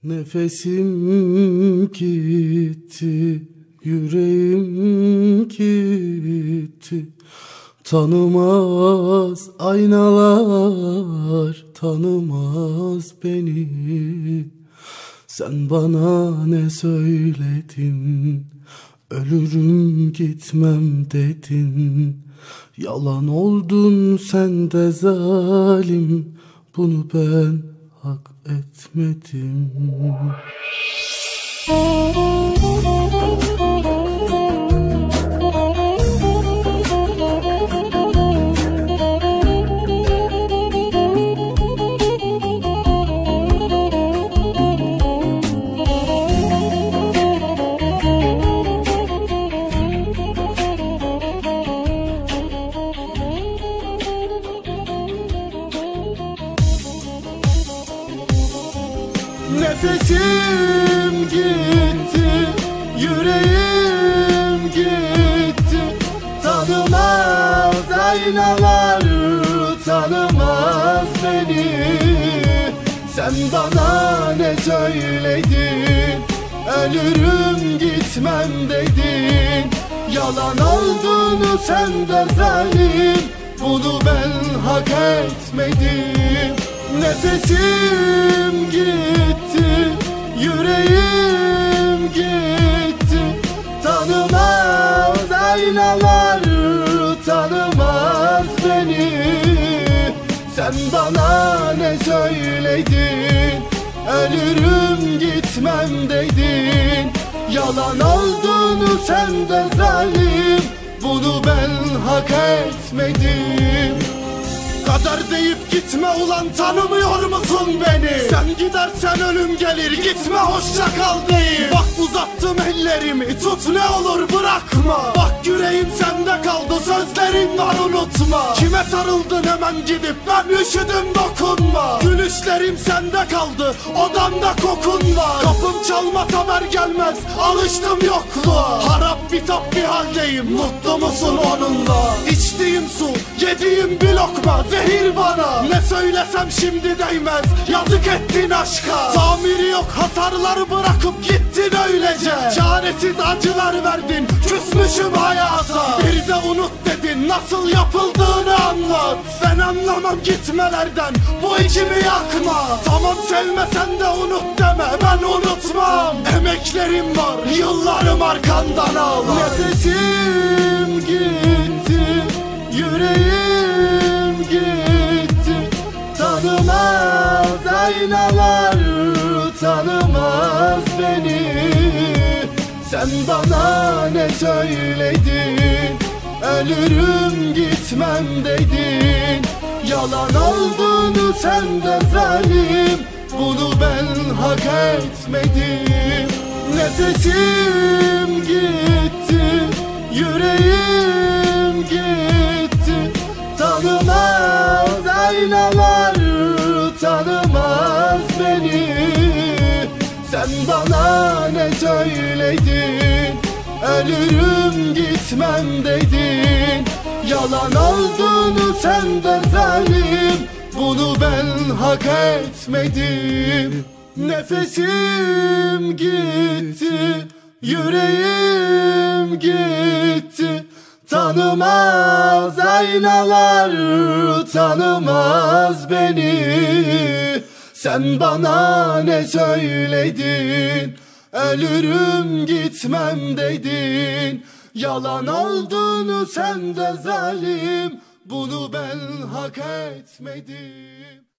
Nefesim gitti, yüreğim gitti. Tanımaz aynalar, tanımaz beni. Sen bana ne söyledin? Ölürüm gitmem dedin. Yalan oldun sen de zalim, bunu ben hak etmedim. Nefesim gitti, yüreğim gitti. Tanımaz aynalar, tanımaz beni. Sen bana ne söyledin? Ölürüm gitmem dedin. Yalan olduğunu sen de zalim, bunu ben hak etmedim. Nefesim gitti, yüreğim gitti. Tanımaz aynalar, tanımaz beni. Sen bana ne söyledin? Ölürüm gitmem dedin. Yalan olduğunu sen de zalim, bunu ben hak etmedim. Kader deyip gitme ulan, tanımıyor musun beni? Sen gidersen ölüm gelir, gitme hoşça kal deyip. Bak uzattım ellerimi, tut ne olur bırakma. Bak yüreğim sende kaldı, sözlerim var unutma. Kime sarıldın hemen gidip, ben üşüdüm dokunma. Gülüşlerim sende kaldı, odamda kokun var. Kapım çalmaz haber gelmez, alıştım yokluğa. Harap bitap bir haldeyim, mutlu musun onunla? İçtiğim su, yediğim bir lokma zehir bana. Ne söylesem şimdi değmez, yazık ettin aşka. Tamiri yok, hasarlar bırakıp gittin öylece. Çaresiz acılar verdin, küsmüşüm hayata. Bir de unut dedin, nasıl yapıldığını anlat. Ben anlamam gitmelerden, bu içimi yakma. Tamam sevmesen de unut deme, ben unutmam. Emeklerim var, yıllarım arkandan ağlar. Nefesim gitti, yüreğim gitti. Tanımaz aynalar, tanımaz beni. Sen bana ne söyledin? Ölürüm gitmem dedin. Yalan olduğunu sen de zalim, bunu ben hak etmedim. Nefesim gitti, yüreğim gitti. Tanımaz aynalar, tanımaz beni. Sen bana ne söyledin? Ölürüm gitmem dedin. Yalan olduğunu sen de zalim, bunu ben hak etmedim. Nefesim gitti, yüreğim gitti. Tanımaz aynalar, tanımaz beni. Sen bana ne söyledin? Ölürüm gitmem dedin. Yalan olduğunu sen de zalim, bunu ben hak etmedim.